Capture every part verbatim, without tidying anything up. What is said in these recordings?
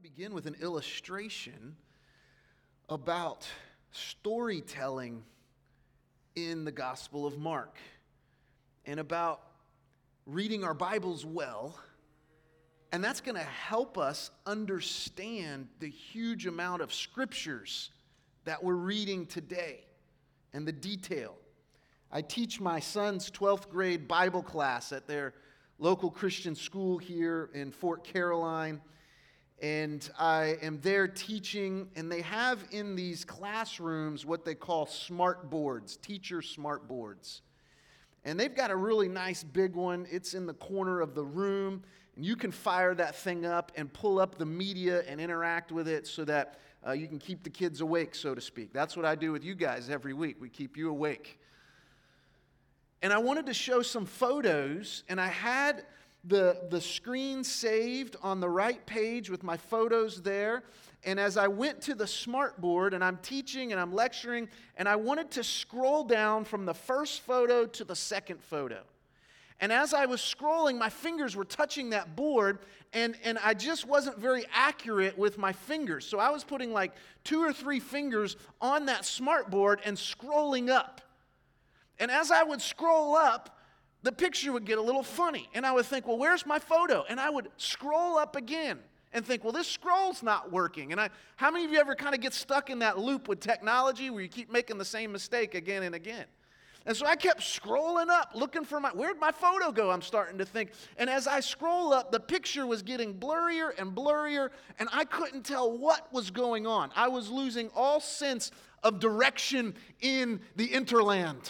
begin with an illustration about storytelling in the Gospel of Mark and about reading our Bibles well. And that's going to help us understand the huge amount of scriptures that we're reading today and the detail. I teach my son's twelfth grade Bible class at their local Christian school here in Fort Caroline. And I am there teaching, and they have in these classrooms what they call smart boards, teacher smart boards. And they've got a really nice big one. It's in the corner of the room, and you can fire that thing up and pull up the media and interact with it so that uh, you can keep the kids awake, so to speak. That's what I do with you guys every week. We keep you awake. And I wanted to show some photos, and I had the, the screen saved on the right page with my photos there. And as I went to the smart board, and I'm teaching and I'm lecturing, and I wanted to scroll down from the first photo to the second photo. And as I was scrolling, my fingers were touching that board, and, and I just wasn't very accurate with my fingers. So I was putting like two or three fingers on that smart board and scrolling up. And as I would scroll up, the picture would get a little funny. And I would think, well, where's my photo? And I would scroll up again and think, well, this scroll's not working. And I, how many of you ever kind of get stuck in that loop with technology where you keep making the same mistake again and again? And so I kept scrolling up, looking for my, where'd my photo go, I'm starting to think. And as I scroll up, the picture was getting blurrier and blurrier, and I couldn't tell what was going on. I was losing all sense of direction in the interland.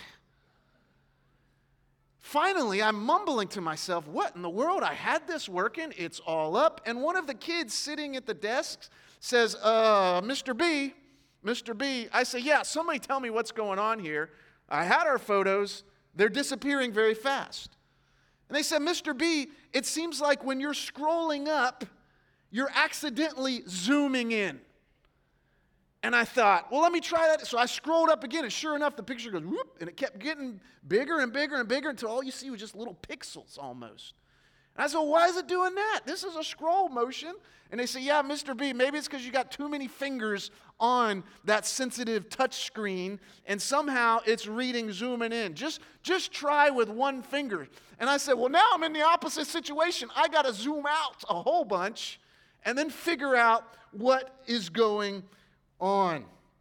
Finally, I'm mumbling to myself, what in the world? I had this working. It's all up. And one of the kids sitting at the desk says, uh, Mister B, Mister B. I say, yeah, somebody tell me what's going on here. I had our photos. They're disappearing very fast. And they said, Mister B, it seems like when you're scrolling up, you're accidentally zooming in. And I thought, well, let me try that. So I scrolled up again, and sure enough, the picture goes whoop, and it kept getting bigger and bigger and bigger until all you see was just little pixels almost. And I said, well, why is it doing that? This is a scroll motion. And they say, yeah, Mister B, maybe it's because you got too many fingers on that sensitive touch screen, and somehow it's reading zooming in. Just, just try with one finger. And I said, well, now I'm in the opposite situation. I got to zoom out a whole bunch and then figure out what is going on. on.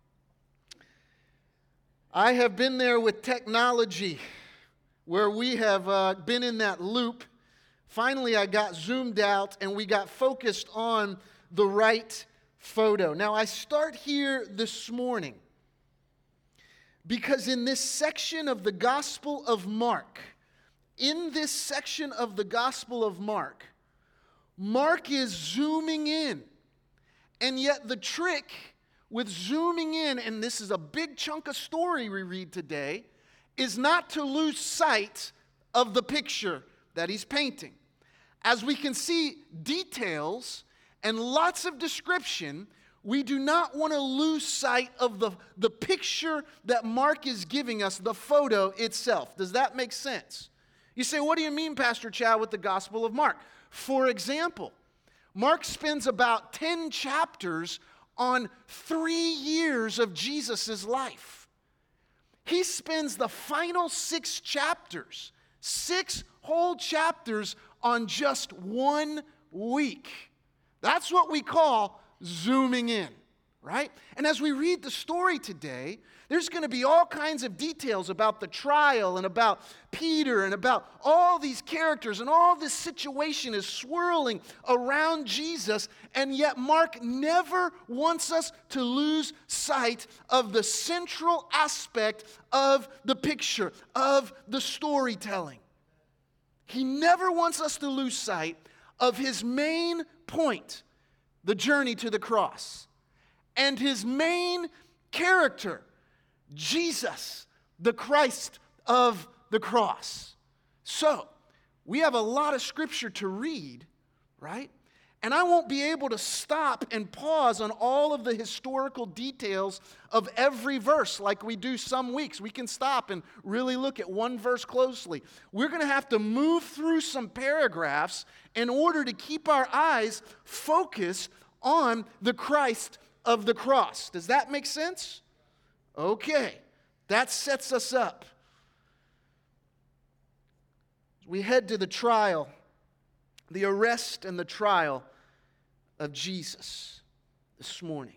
I have been there with technology where we have uh, been in that loop. Finally, I got zoomed out and we got focused on the right photo. Now, I start here this morning because in this section of the Gospel of Mark, in this section of the Gospel of Mark, Mark is zooming in, and yet the trick with zooming in, and this is a big chunk of story we read today, is not to lose sight of the picture that he's painting. As we can see details and lots of description, we do not want to lose sight of the, the picture that Mark is giving us, the photo itself. Does that make sense? You say, what do you mean, Pastor Chad, with the Gospel of Mark? For example, Mark spends about ten chapters on three years of Jesus' life. He spends the final six chapters, six whole chapters on just one week. That's what we call zooming in, right? And as we read the story today, there's going to be all kinds of details about the trial and about Peter and about all these characters, and all this situation is swirling around Jesus, and yet Mark never wants us to lose sight of the central aspect of the picture, of the storytelling. He never wants us to lose sight of his main point, the journey to the cross, and his main character, Jesus, the Christ of the cross. So, we have a lot of scripture to read, right? And I won't be able to stop and pause on all of the historical details of every verse like we do some weeks. We can stop and really look at one verse closely. We're going to have to move through some paragraphs in order to keep our eyes focused on the Christ of the cross. Does that make sense? Okay, that sets us up. We head to the trial, the arrest and the trial of Jesus this morning.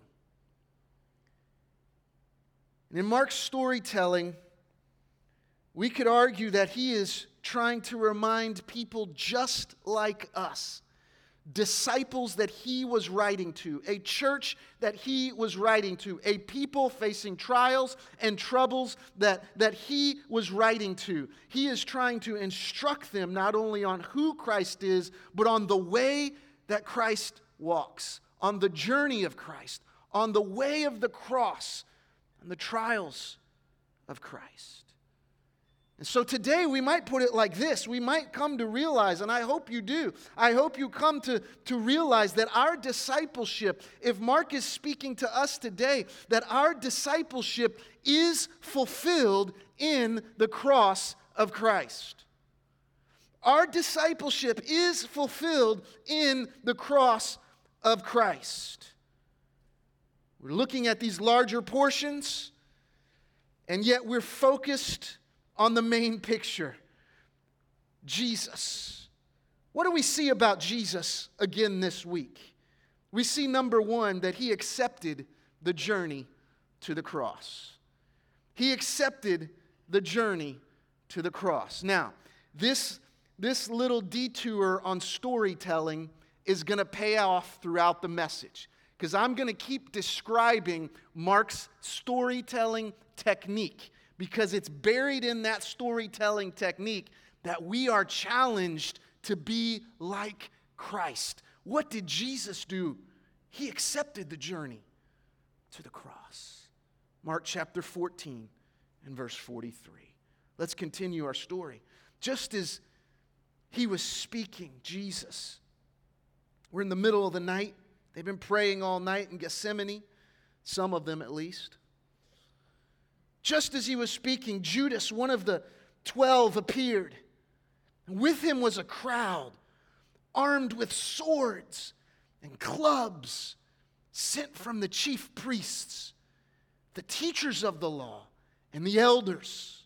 And in Mark's storytelling, we could argue that he is trying to remind people just like us, disciples that he was writing to, a church that he was writing to, a people facing trials and troubles that, that he was writing to. He is trying to instruct them not only on who Christ is, but on the way that Christ walks, on the journey of Christ, on the way of the cross, and the trials of Christ. And so today we might put it like this. We might come to realize, and I hope you do, I hope you come to, to realize that our discipleship, if Mark is speaking to us today, that our discipleship is fulfilled in the cross of Christ. Our discipleship is fulfilled in the cross of Christ. We're looking at these larger portions, and yet we're focused on the main picture, Jesus. What do we see about Jesus again this week? We see, number one, that he accepted the journey to the cross. He accepted the journey to the cross. Now, this, this little detour on storytelling is going to pay off throughout the message, because I'm going to keep describing Mark's storytelling technique, because it's buried in that storytelling technique that we are challenged to be like Christ. What did Jesus do? He accepted the journey to the cross. Mark chapter fourteen and verse forty-three. Let's continue our story. Just as he was speaking, Jesus, we're in the middle of the night. They've been praying all night in Gethsemane, some of them at least. Just as he was speaking, Judas, one of the twelve, appeared. With him was a crowd armed with swords and clubs sent from the chief priests, the teachers of the law, and the elders.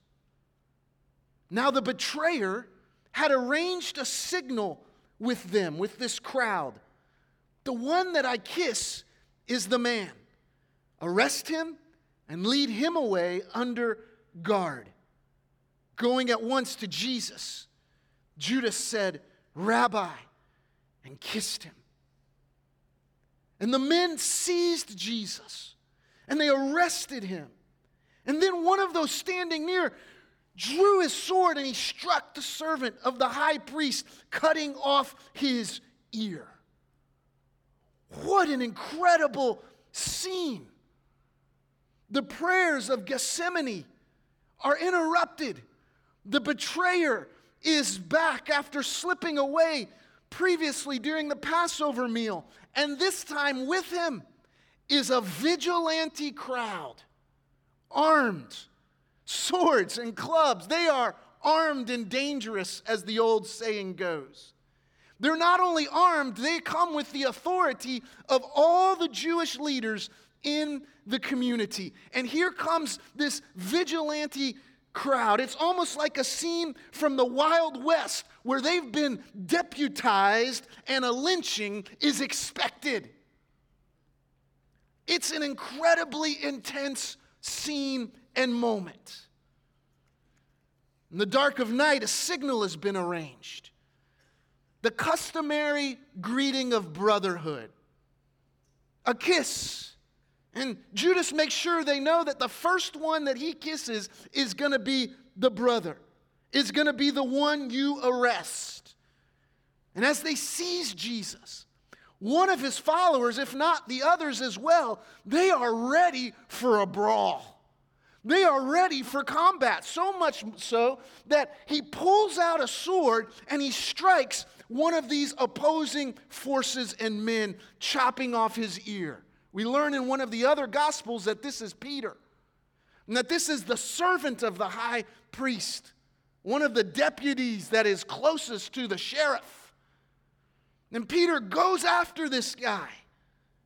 Now the betrayer had arranged a signal with them, with this crowd. The one that I kiss is the man. Arrest him and lead him away under guard. Going at once to Jesus, Judas said, "Rabbi," and kissed him. And the men seized Jesus, and they arrested him. And then one of those standing near drew his sword, and he struck the servant of the high priest, cutting off his ear. What an incredible scene. The prayers of Gethsemane are interrupted. The betrayer is back after slipping away previously during the Passover meal. And this time with him is a vigilante crowd, armed, swords and clubs. They are armed and dangerous, as the old saying goes. They're not only armed, they come with the authority of all the Jewish leaders in the community. And here comes this vigilante crowd. It's almost like a scene from the Wild West where they've been deputized and a lynching is expected. It's an incredibly intense scene and moment. In the dark of night, a signal has been arranged. The customary greeting of brotherhood. A kiss. And Judas makes sure they know that the first one that he kisses is going to be the brother. Is going to be the one you arrest. And as they seize Jesus, one of his followers, if not the others as well, they are ready for a brawl. They are ready for combat, so much so that he pulls out a sword and he strikes one of these opposing forces and men, chopping off his ear. We learn in one of the other Gospels that this is Peter, and that this is the servant of the high priest, one of the deputies that is closest to the sheriff. And Peter goes after this guy,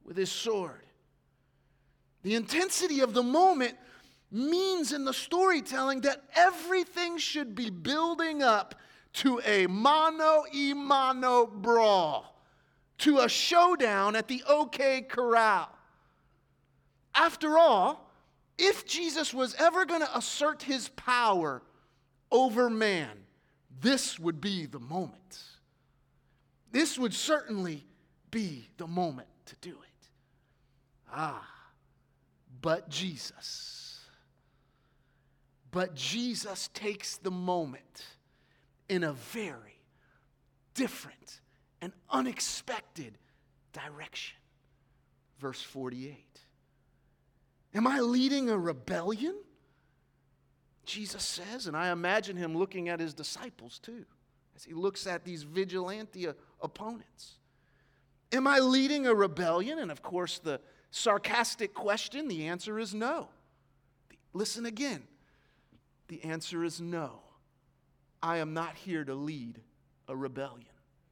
with his sword. The intensity of the moment means in the storytelling that everything should be building up to a mano y mano brawl, to a showdown at the OK Corral. After all, if Jesus was ever going to assert his power over man, this would be the moment. This would certainly be the moment to do it. Ah, but Jesus. But Jesus takes the moment in a very different and unexpected direction. Verse forty-eight. Am I leading a rebellion? Jesus says, and I imagine him looking at his disciples too, as he looks at these vigilante opponents. Am I leading a rebellion? And of course, the sarcastic question, the answer is no. Listen again. The answer is no. I am not here to lead a rebellion.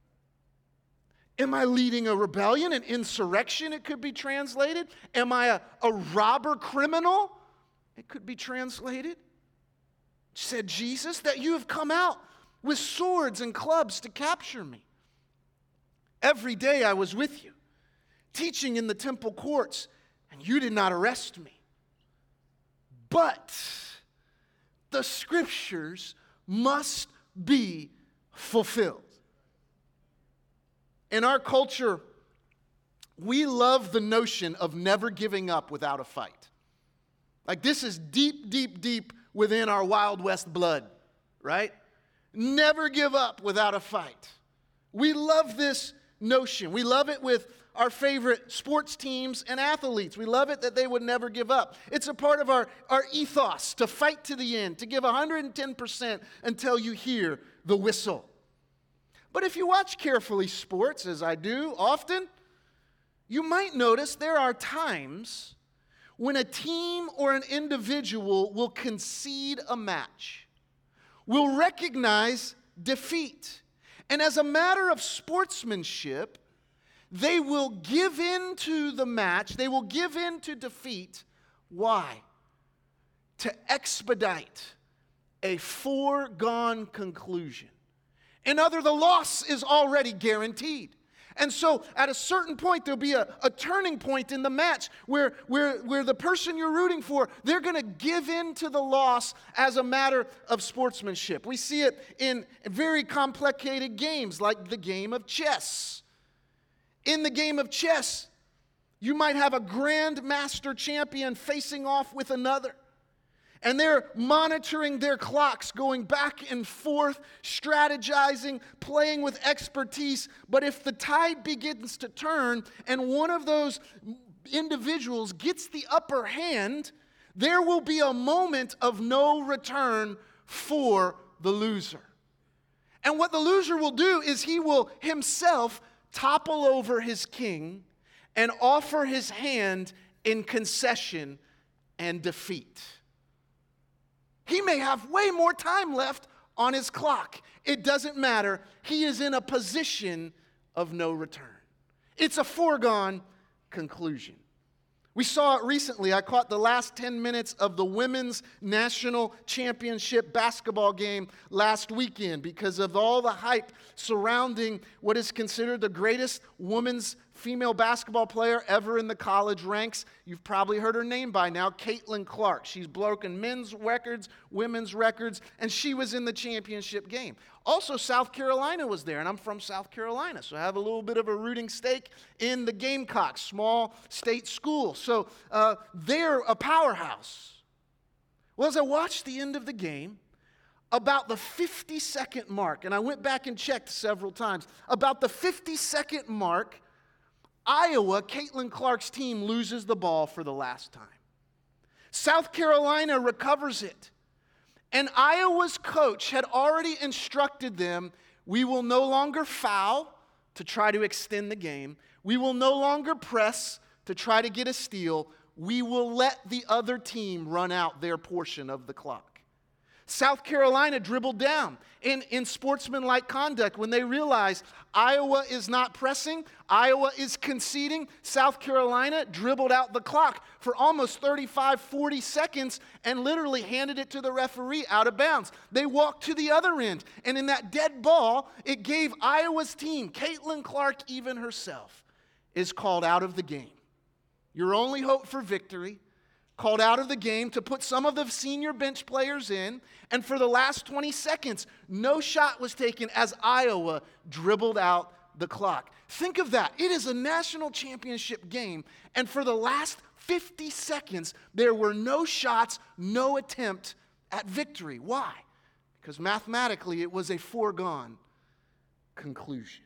Am I leading a rebellion, an insurrection, it could be translated? Am I a, a robber criminal? It could be translated. Said Jesus, that you have come out with swords and clubs to capture me. Every day I was with you, teaching in the temple courts, and you did not arrest me. But the scriptures must be fulfilled. In our culture, we love the notion of never giving up without a fight. Like this is deep, deep, deep within our Wild West blood, right? Never give up without a fight. We love this notion. We love it with our favorite sports teams and athletes. We love it that they would never give up. It's a part of our, our ethos to fight to the end, to give one hundred ten percent until you hear the whistle. But if you watch carefully sports, as I do often, you might notice there are times when a team or an individual will concede a match, will recognize defeat. And as a matter of sportsmanship, they will give in to the match, they will give in to defeat. Why? To expedite a foregone conclusion. In other, the loss is already guaranteed. And so at a certain point, there'll be a, a turning point in the match where, where, where the person you're rooting for, they're going to give in to the loss as a matter of sportsmanship. We see it in very complicated games like the game of chess. In the game of chess, you might have a grand master champion facing off with another. And they're monitoring their clocks, going back and forth, strategizing, playing with expertise. But if the tide begins to turn and one of those individuals gets the upper hand, there will be a moment of no return for the loser. And what the loser will do is he will himself topple over his king and offer his hand in concession and defeat. He may have way more time left on his clock. It doesn't matter. He is in a position of no return. It's a foregone conclusion. We saw it recently. I caught the last ten minutes of the women's national championship basketball game last weekend because of all the hype surrounding what is considered the greatest women's female basketball player ever in the college ranks. You've probably heard her name by now, Caitlin Clark. She's broken men's records, women's records, and she was in the championship game. Also, South Carolina was there, and I'm from South Carolina, so I have a little bit of a rooting stake in the Gamecocks, small state school. So uh, they're a powerhouse. Well, as I watched the end of the game, about the fifty-second mark, and I went back and checked several times, about the fifty-second mark, Iowa, Caitlin Clark's team, loses the ball for the last time. South Carolina recovers it. And Iowa's coach had already instructed them, we will no longer foul to try to extend the game. We will no longer press to try to get a steal. We will let the other team run out their portion of the clock. South Carolina dribbled down in, in sportsmanlike conduct when they realized Iowa is not pressing, Iowa is conceding. South Carolina dribbled out the clock for almost thirty-five, forty seconds and literally handed it to the referee out of bounds. They walked to the other end, and in that dead ball, it gave Iowa's team, Caitlin Clark even herself, is called out of the game. Your only hope for victory, called out of the game to put some of the senior bench players in, and for the last twenty seconds, no shot was taken as Iowa dribbled out the clock. Think of that. It is a national championship game, and for the last fifty seconds, there were no shots, no attempt at victory. Why? Because mathematically, it was a foregone conclusion.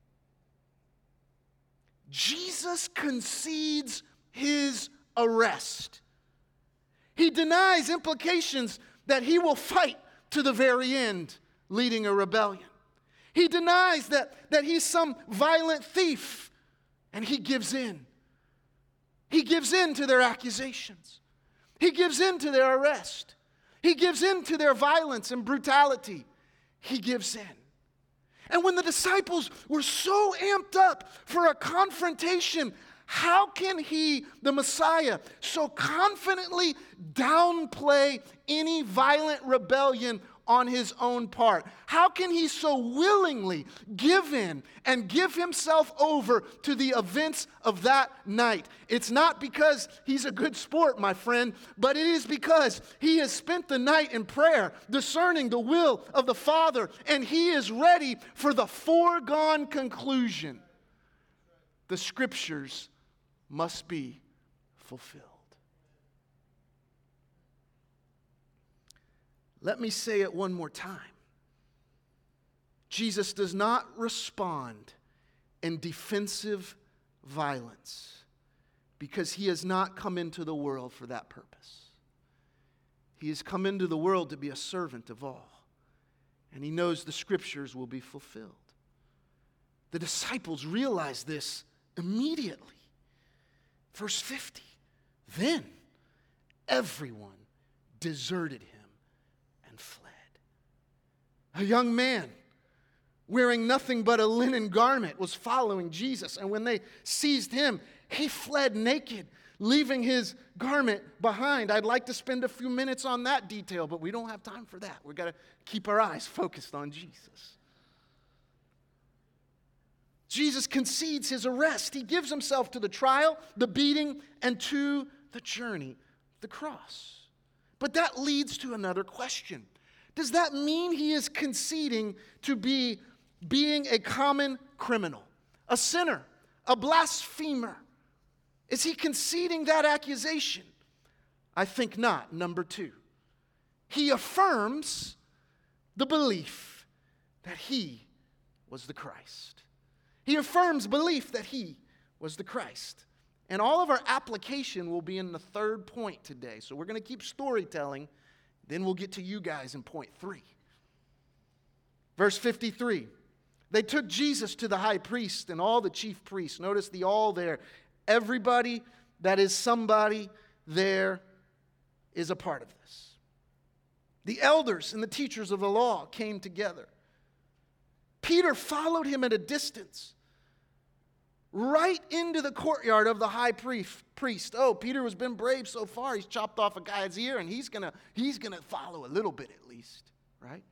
Jesus concedes his arrest. He denies implications that he will fight to the very end, leading a rebellion. He denies that, that he's some violent thief, and he gives in. He gives in to their accusations. He gives in to their arrest. He gives in to their violence and brutality. He gives in. And when the disciples were so amped up for a confrontation, how can he, the Messiah, so confidently downplay any violent rebellion on his own part? How can he so willingly give in and give himself over to the events of that night? It's not because he's a good sport, my friend, but it is because he has spent the night in prayer, discerning the will of the Father, and he is ready for the foregone conclusion. The Scriptures must be fulfilled. Let me say it one more time. Jesus does not respond in defensive violence because he has not come into the world for that purpose. He has come into the world to be a servant of all, and he knows the Scriptures will be fulfilled. The disciples realized this immediately. Verse fifty, then everyone deserted him and fled. A young man wearing nothing but a linen garment was following Jesus, and when they seized him, he fled naked, leaving his garment behind. I'd like to spend a few minutes on that detail, but we don't have time for that. We've got to keep our eyes focused on Jesus. Jesus concedes his arrest. He gives himself to the trial, the beating, and to the journey, the cross. But that leads to another question. Does that mean he is conceding to be being a common criminal, a sinner, a blasphemer? Is he conceding that accusation? I think not. Number two, he affirms the belief that he was the Christ. He affirms belief that he was the Christ. And all of our application will be in the third point today. So we're going to keep storytelling. Then we'll get to you guys in point three. Verse fifty-three. They took Jesus to the high priest and all the chief priests. Notice the all there. Everybody that is somebody there is a part of this. The elders and the teachers of the law came together. Peter followed him at a distance, right into the courtyard of the high priest. Oh, Peter has been brave so far. He's chopped off a guy's ear, and he's gonna he's gonna follow a little bit at least, right?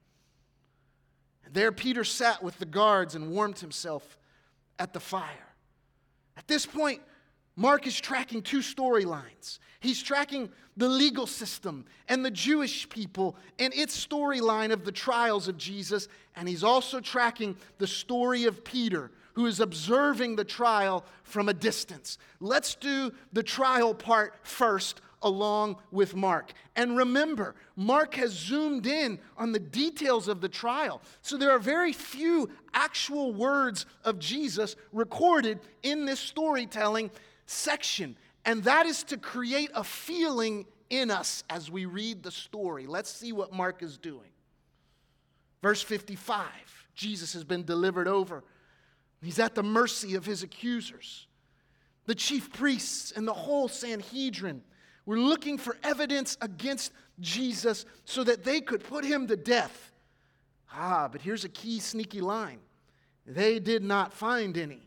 And there Peter sat with the guards and warmed himself at the fire. At this point, Mark is tracking two storylines. He's tracking the legal system and the Jewish people and its storyline of the trials of Jesus. And he's also tracking the story of Peter, who is observing the trial from a distance. Let's do the trial part first, along with Mark. And remember, Mark has zoomed in on the details of the trial. So there are very few actual words of Jesus recorded in this storytelling section. And that is to create a feeling in us as we read the story. Let's see what Mark is doing. Verse fifty-five, Jesus has been delivered over. He's at the mercy of his accusers. The chief priests and the whole Sanhedrin were looking for evidence against Jesus so that they could put him to death. Ah, but here's a key sneaky line. They did not find any.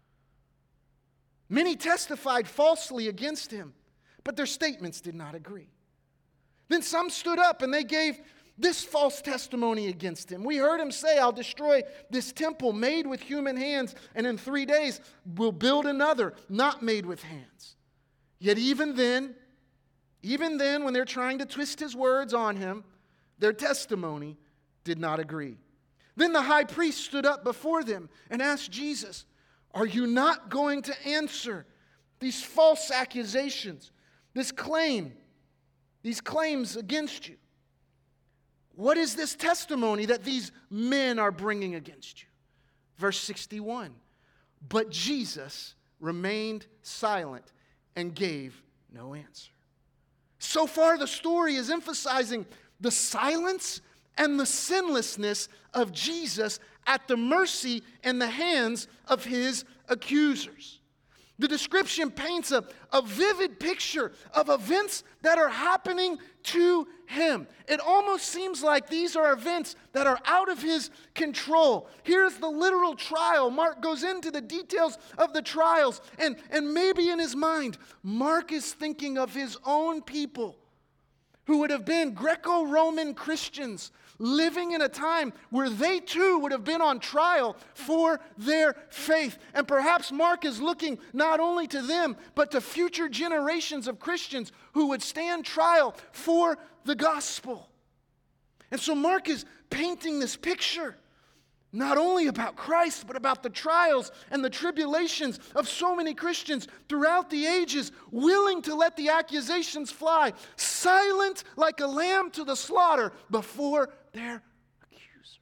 Many testified falsely against him, but their statements did not agree. Then some stood up and they gave this false testimony against him. We heard him say, I'll destroy this temple made with human hands, and in three days we'll build another not made with hands. Yet even then, even then when they're trying to twist his words on him, their testimony did not agree. Then the high priest stood up before them and asked Jesus, are you not going to answer these false accusations, this claim, these claims against you? What is this testimony that these men are bringing against you? Verse sixty-one, but Jesus remained silent and gave no answer. So far, the story is emphasizing the silence and the sinlessness of Jesus at the mercy and the hands of his accusers. The description paints a, a vivid picture of events that are happening to him. It almost seems like these are events that are out of his control. Here's the literal trial. Mark goes into the details of the trials, and, and maybe in his mind, Mark is thinking of his own people who would have been Greco-Roman Christians living in a time where they too would have been on trial for their faith. And perhaps Mark is looking not only to them, but to future generations of Christians who would stand trial for the gospel. And so Mark is painting this picture, not only about Christ, but about the trials and the tribulations of so many Christians throughout the ages, willing to let the accusations fly, silent like a lamb to the slaughter before their accusers.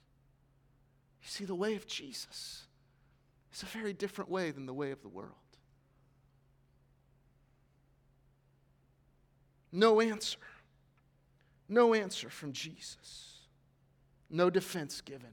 You see, the way of Jesus is a very different way than the way of the world. No answer. No answer from Jesus. No defense given.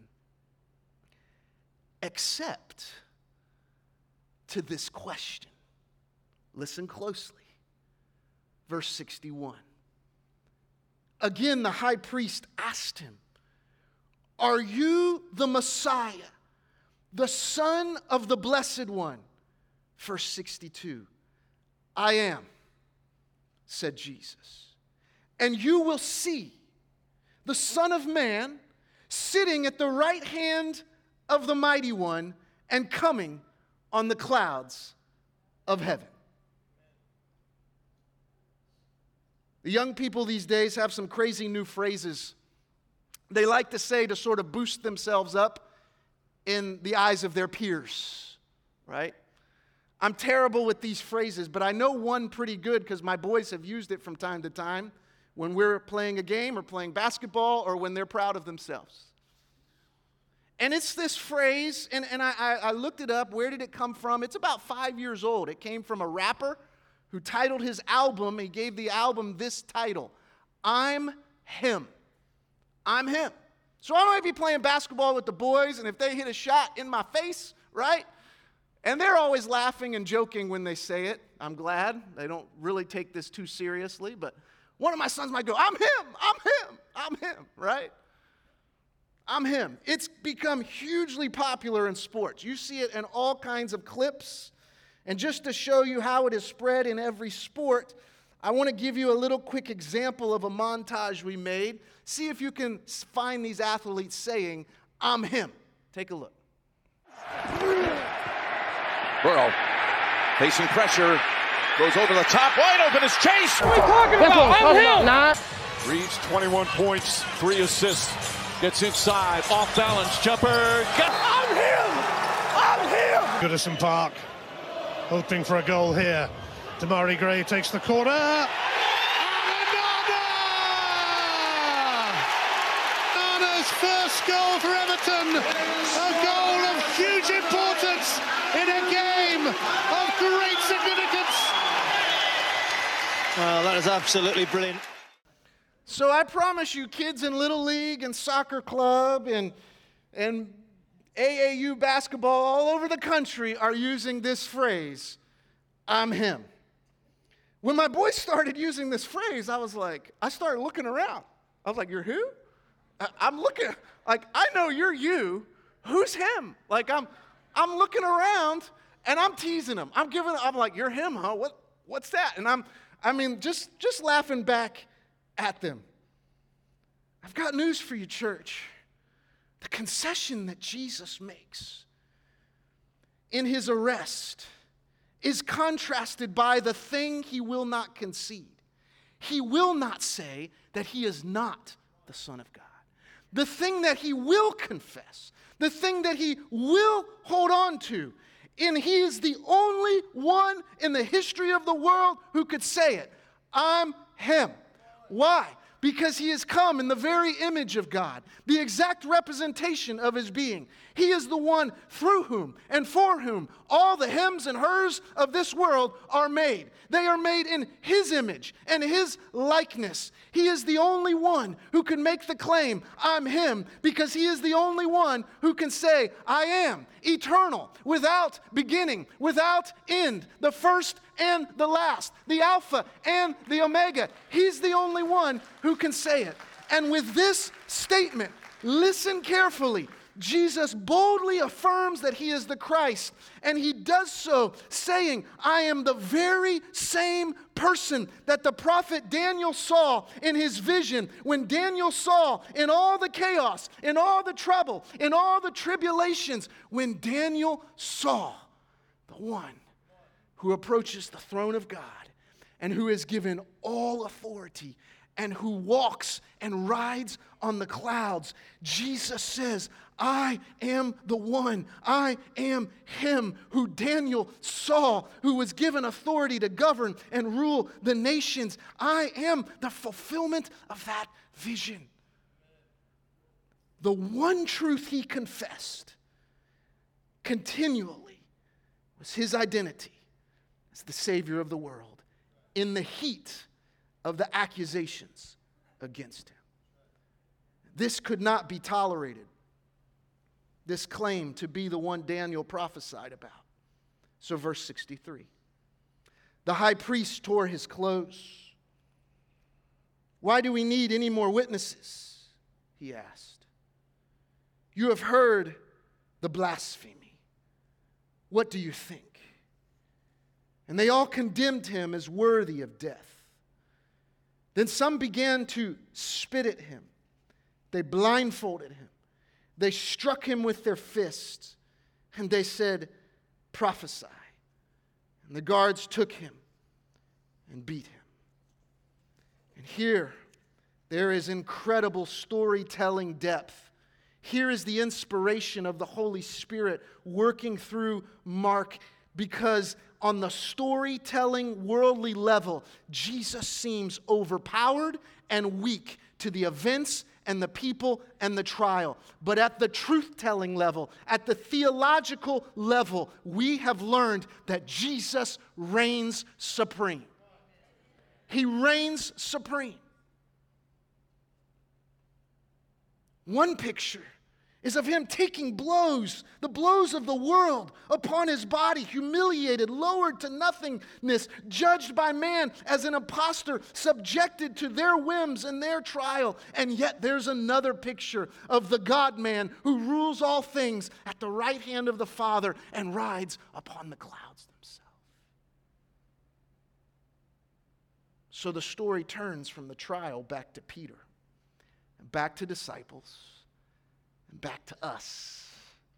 Except to this question. Listen closely. Verse sixty-one. Again, the high priest asked him, are you the Messiah, the Son of the Blessed One? Verse sixty-two. I am, said Jesus. And you will see the Son of Man sitting at the right hand of the Mighty One and coming on the clouds of heaven. The young people these days have some crazy new phrases they like to say to sort of boost themselves up in the eyes of their peers, right? I'm terrible with these phrases, but I know one pretty good because my boys have used it from time to time when we're playing a game or playing basketball or when they're proud of themselves. And it's this phrase, and, and I, I looked it up. Where did it come from? It's about five years old. It came from a rapper who titled his album, he gave the album this title, I'm Him. I'm Him. So I might be playing basketball with the boys, and if they hit a shot in my face, right? And they're always laughing and joking when they say it. I'm glad. They don't really take this too seriously, but one of my sons might go, I'm Him, I'm Him, I'm Him, right? I'm Him. It's become hugely popular in sports. You see it in all kinds of clips. And just to show you how it is spread in every sport, I want to give you a little quick example of a montage we made. See if you can find these athletes saying, I'm Him. Take a look. Burrow facing pressure, goes over the top, wide open is Chase. What are we talking about? I'm Him. Not. Reads twenty-one points, three assists, gets inside, off balance, jumper. Got- I'm Him. I'm Him. Goodison Park hoping for a goal here. Damari Gray takes the corner. Nana! Nana's first goal for Everton. A goal of huge importance in a game of great significance. Well, that is absolutely brilliant. So I promise you, kids in Little League and soccer club and, and A A U basketball all over the country are using this phrase, I'm Him. when my boys started using this phrase, I was like, I started looking around. I was like, you're who? I, I'm looking, like, I know you're you. Who's him? Like, I'm I'm looking around, and I'm teasing him. I'm giving, I'm like, you're him, huh? What What's that? And I'm, I mean, just, just laughing back at them. I've got news for you, church. The concession that Jesus makes in his arrest is contrasted by the thing he will not concede. He will not say that he is not the Son of God. The thing that he will confess, the thing that he will hold on to, and he is the only one in the history of the world who could say it. I'm him. Why? Because he has come in the very image of God, the exact representation of his being. He is the one through whom and for whom all the hims and hers of this world are made. They are made in his image and his likeness. He is the only one who can make the claim, I'm him, because he is the only one who can say, I am eternal, without beginning, without end, the first and the last, the Alpha and the Omega. He's the only one who can say it. And with this statement, listen carefully. Jesus boldly affirms that he is the Christ, and he does so saying, I am the very same person that the prophet Daniel saw in his vision. When Daniel saw in all the chaos, in all the trouble, in all the tribulations, when Daniel saw the one who approaches the throne of God and who is given all authority and who walks and rides on the clouds, Jesus says, I am the one, I am him who Daniel saw, who was given authority to govern and rule the nations. I am the fulfillment of that vision. The one truth he confessed continually was his identity as the Savior of the world in the heat of the accusations against him. This could not be tolerated, this claim to be the one Daniel prophesied about. So verse sixty-three. The high priest tore his clothes. Why do we need any more witnesses? He asked. You have heard the blasphemy. What do you think? And they all condemned him as worthy of death. Then some began to spit at him. They blindfolded him. They struck him with their fists. And they said, prophesy. And the guards took him and beat him. And here, there is incredible storytelling depth. Here is the inspiration of the Holy Spirit working through Mark, because on the storytelling worldly level, Jesus seems overpowered and weak to the events and the people and the trial. But at the truth-telling level, at the theological level, we have learned that Jesus reigns supreme. He reigns supreme. One picture is of him taking blows, the blows of the world, upon his body, humiliated, lowered to nothingness, judged by man as an imposter, subjected to their whims and their trial. And yet there's another picture of the God-man who rules all things at the right hand of the Father and rides upon the clouds themselves. So the story turns from the trial back to Peter, and back to disciples, and back to us.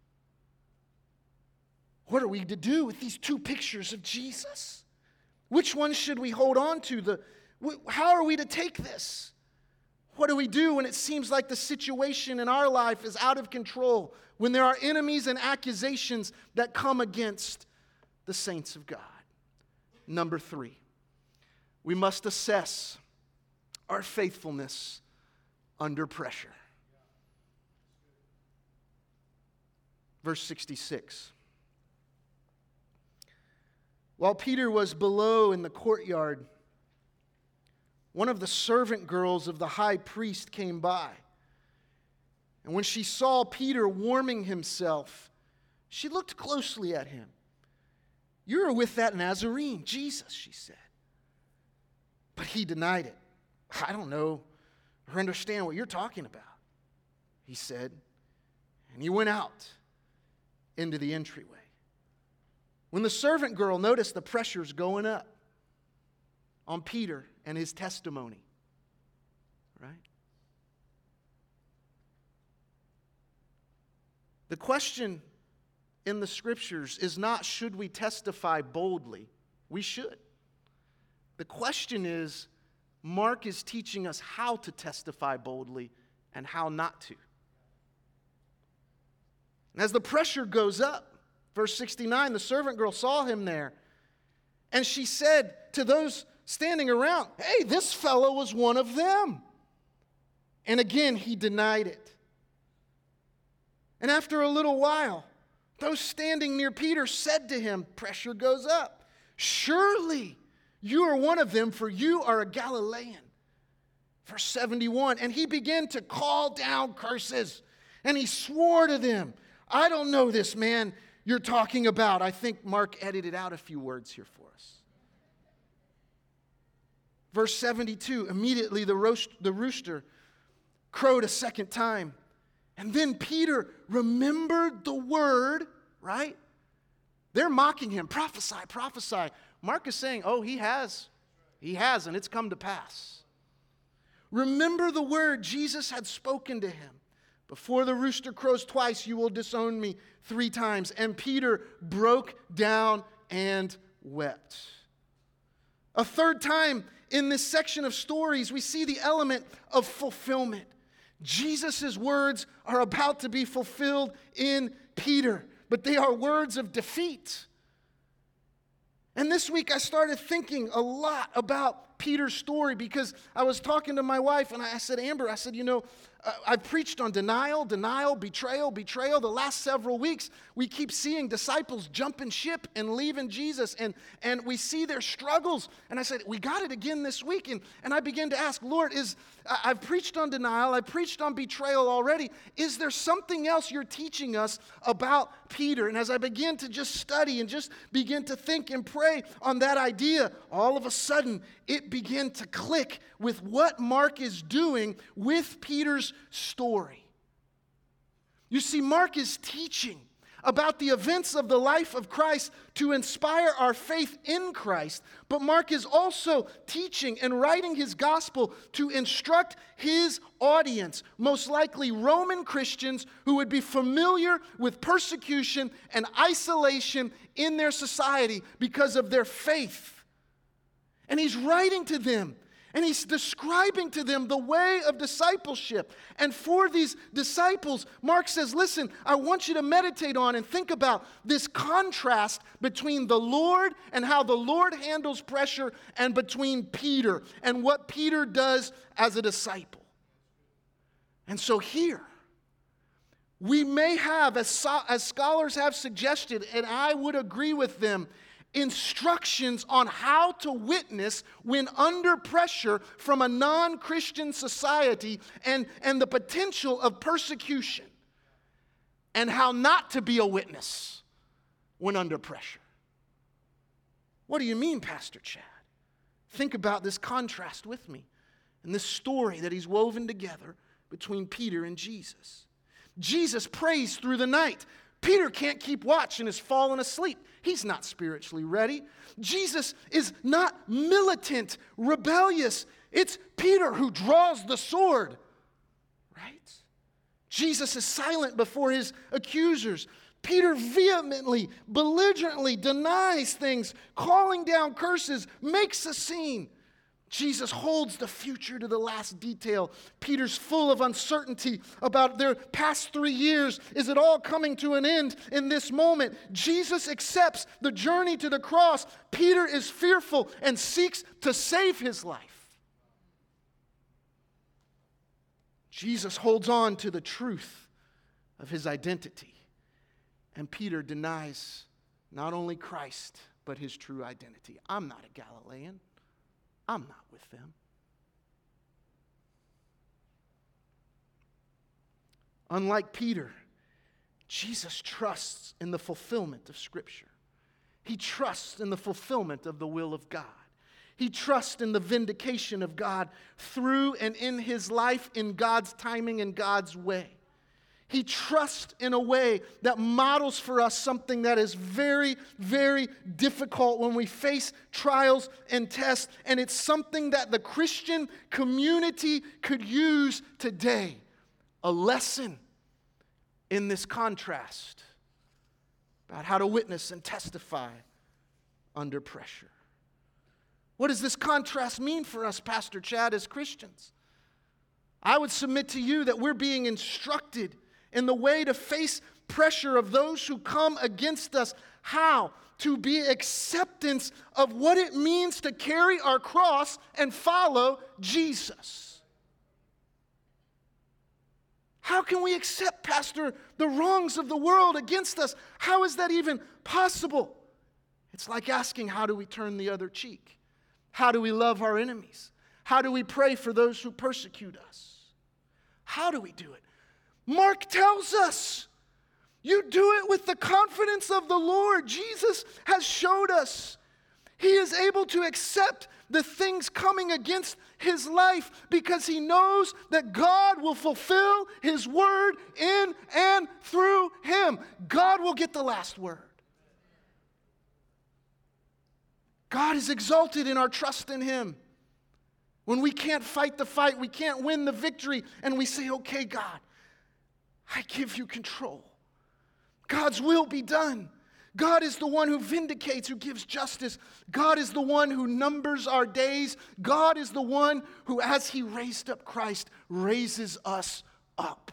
What are we to do with these two pictures of Jesus? Which one should we hold on to? The, how are we to take this? What do we do when it seems like the situation in our life is out of control, when there are enemies and accusations that come against the saints of God? Number three, we must assess our faithfulness under pressure. Verse sixty-six. While Peter was below in the courtyard, one of the servant girls of the high priest came by. And when she saw Peter warming himself, she looked closely at him. You are with that Nazarene, Jesus, she said. But he denied it. I don't know or understand what you're talking about, he said. And he went out into the entryway. When the servant girl noticed the pressures going up on Peter and his testimony, right? The question in the scriptures is not, should we testify boldly? We should. The question is, Mark is teaching us how to testify boldly and how not to. And as the pressure goes up, verse sixty-nine, the servant girl saw him there, and she said to those standing around, "Hey, this fellow was one of them." And again, he denied it. And after a little while, those standing near Peter said to him, pressure goes up, "Surely you are one of them, for you are a Galilean." Verse seventy-one, and he began to call down curses, and he swore to them, "I don't know this man you're talking about." I think Mark edited out a few words here for us. Verse seventy-two, immediately the, roast, the rooster crowed a second time. And then Peter remembered the word, right? They're mocking him. Prophesy, prophesy. Mark is saying, oh, he has. He has, and it's come to pass. Remember the word Jesus had spoken to him. "Before the rooster crows twice, you will disown me three times." And Peter broke down and wept. A third time in this section of stories, we see the element of fulfillment. Jesus' words are about to be fulfilled in Peter, but they are words of defeat. And this week I started thinking a lot about Peter's story because I was talking to my wife and I said, Amber, I said, you know, uh, I've preached on denial, denial, betrayal, betrayal. The last several weeks, we keep seeing disciples jumping ship and leaving Jesus, and, and we see their struggles. And I said, we got it again this week. And, and I began to ask, Lord, is I've preached on denial, I've preached on betrayal already. Is there something else you're teaching us about Peter? And as I began to just study and just begin to think and pray on that idea, all of a sudden, it began to click with what Mark is doing with Peter's story. You see, Mark is teaching about the events of the life of Christ to inspire our faith in Christ, but Mark is also teaching and writing his gospel to instruct his audience, most likely Roman Christians who would be familiar with persecution and isolation in their society because of their faith. And he's writing to them, and he's describing to them the way of discipleship. And for these disciples, Mark says, listen, I want you to meditate on and think about this contrast between the Lord and how the Lord handles pressure, and between Peter and what Peter does as a disciple. And so here, we may have, as, so, as scholars have suggested, and I would agree with them, instructions on how to witness when under pressure from a non-Christian society and, and the potential of persecution, and how not to be a witness when under pressure. What do you mean, Pastor Chad? Think about this contrast with me and this story that he's woven together between Peter and Jesus. Jesus prays through the night. Peter can't keep watch and is fallen asleep. He's not spiritually ready. Jesus is not militant, rebellious. It's Peter who draws the sword, right? Jesus is silent before his accusers. Peter vehemently, belligerently denies things, calling down curses, makes a scene. Jesus holds the future to the last detail. Peter's full of uncertainty about their past three years. Is it all coming to an end in this moment? Jesus accepts the journey to the cross. Peter is fearful and seeks to save his life. Jesus holds on to the truth of his identity. And Peter denies not only Christ, but his true identity. I'm not a Galilean. I'm not with them. Unlike Peter, Jesus trusts in the fulfillment of Scripture. He trusts in the fulfillment of the will of God. He trusts in the vindication of God through and in his life, in God's timing and God's way. He trusts in a way that models for us something that is very, very difficult when we face trials and tests. And it's something that the Christian community could use today. A lesson in this contrast about how to witness and testify under pressure. What does this contrast mean for us, Pastor Chad, as Christians? I would submit to you that we're being instructed in the way to face pressure of those who come against us. How? To be acceptance of what it means to carry our cross and follow Jesus. How can we accept, Pastor, the wrongs of the world against us? How is that even possible? It's like asking, how do we turn the other cheek? How do we love our enemies? How do we pray for those who persecute us? How do we do it? Mark tells us, you do it with the confidence of the Lord. Jesus has showed us he is able to accept the things coming against his life because he knows that God will fulfill his word in and through him. God will get the last word. God is exalted in our trust in him. When we can't fight the fight, we can't win the victory, and we say, okay, God, I give you control. God's will be done. God is the one who vindicates, who gives justice. God is the one who numbers our days. God is the one who, as he raised up Christ, raises us up.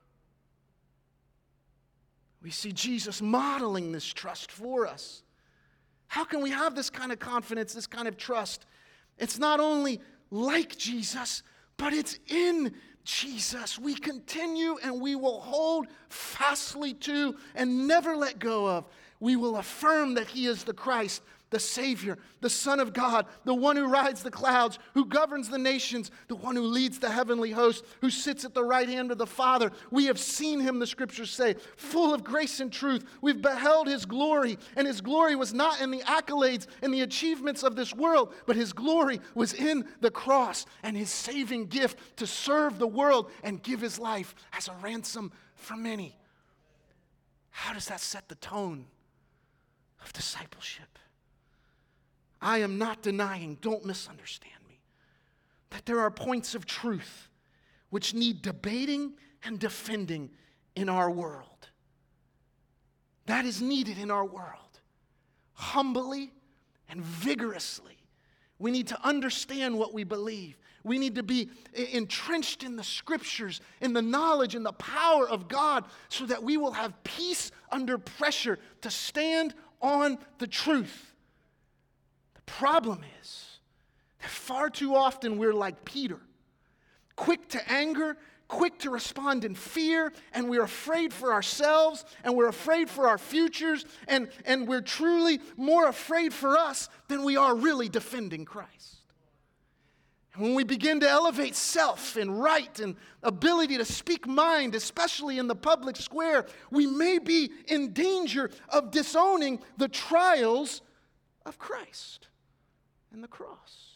We see Jesus modeling this trust for us. How can we have this kind of confidence, this kind of trust? It's not only like Jesus, but it's in Jesus. We continue and we will hold fastly to and never let go of. We will affirm that he is the Christ, the Savior, the Son of God, the one who rides the clouds, who governs the nations, the one who leads the heavenly host, who sits at the right hand of the Father. We have seen him, the scriptures say, full of grace and truth. We've beheld his glory, and his glory was not in the accolades and the achievements of this world, but his glory was in the cross and his saving gift to serve the world and give his life as a ransom for many. How does that set the tone of discipleship? I am not denying, don't misunderstand me, that there are points of truth which need debating and defending in our world. That is needed in our world. Humbly and vigorously, we need to understand what we believe. We need to be entrenched in the scriptures, in the knowledge and the power of God, so that we will have peace under pressure to stand on the truth. The problem is that far too often we're like Peter, quick to anger, quick to respond in fear, and we're afraid for ourselves, and we're afraid for our futures, and, and we're truly more afraid for us than we are really defending Christ. And when we begin to elevate self and right and ability to speak mind, especially in the public square, we may be in danger of disowning the trials of Christ and the cross.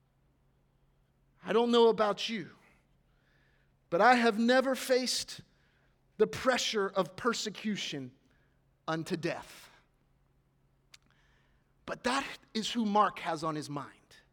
I don't know about you, but I have never faced the pressure of persecution unto death. But that is who Mark has on his mind.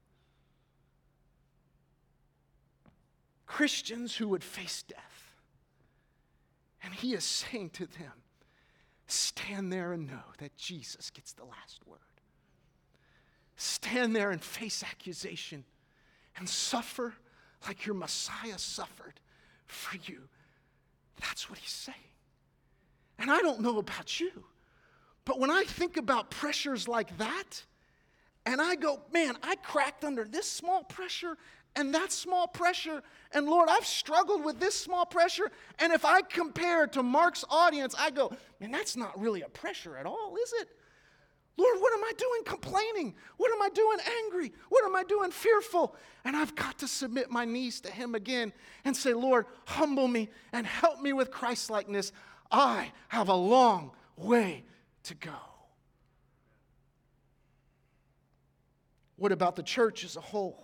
Christians who would face death. And he is saying to them, stand there and know that Jesus gets the last word. Stand there and face accusation and suffer like your Messiah suffered for you. That's what he's saying. And I don't know about you, but when I think about pressures like that, and I go, man, I cracked under this small pressure and that small pressure, and Lord, I've struggled with this small pressure, and if I compare to Mark's audience, I go, man, that's not really a pressure at all, is it? Lord, what am I doing complaining? What am I doing angry? What am I doing fearful? And I've got to submit my knees to him again and say, Lord, humble me and help me with Christ-likeness. I have a long way to go. What about the church as a whole?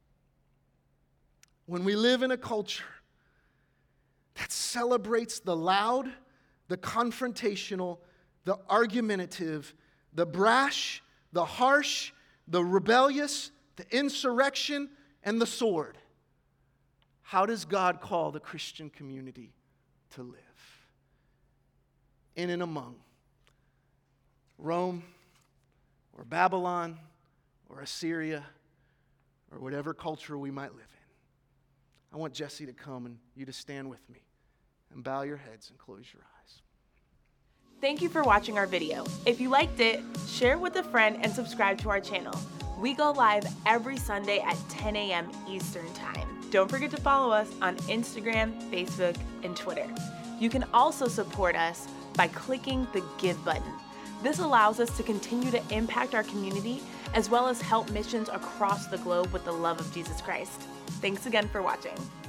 When we live in a culture that celebrates the loud, the confrontational, the argumentative, the brash, the harsh, the rebellious, the insurrection, and the sword, how does God call the Christian community to live? In and among Rome or Babylon or Assyria or whatever culture we might live in. I want Jesse to come and you to stand with me and bow your heads and close your eyes. Thank you for watching our video. If you liked it, share it with a friend and subscribe to our channel. We go live every Sunday at ten a m Eastern Time. Don't forget to follow us on Instagram, Facebook, and Twitter. You can also support us by clicking the Give button. This allows us to continue to impact our community as well as help missions across the globe with the love of Jesus Christ. Thanks again for watching.